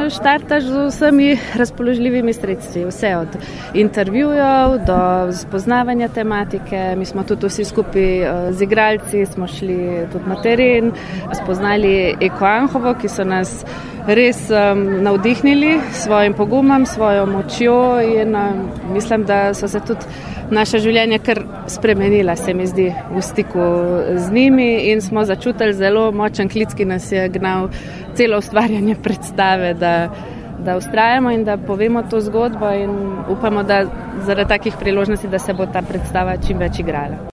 štartaš z vsemi razpoložljivimi sredstvi, vse od intervjujev do spoznavanja tematike. Mi smo tudi vsi skupaj z igralci, smo šli tudi na teren, spoznali Eko Anhovo, ki so nas res navdihnili svojim pogumom, svojo močjo in mislim, da so se tudi naša življenja kar spremenila, se mi zdi, v stiku z njimi in smo začutili zelo močen klic, ki nas je gnal celo ustvarjanje predstave, da vztrajamo in da povemo to zgodbo in upamo, da zaradi takih priložnosti, da se bo ta predstava čim več igrala.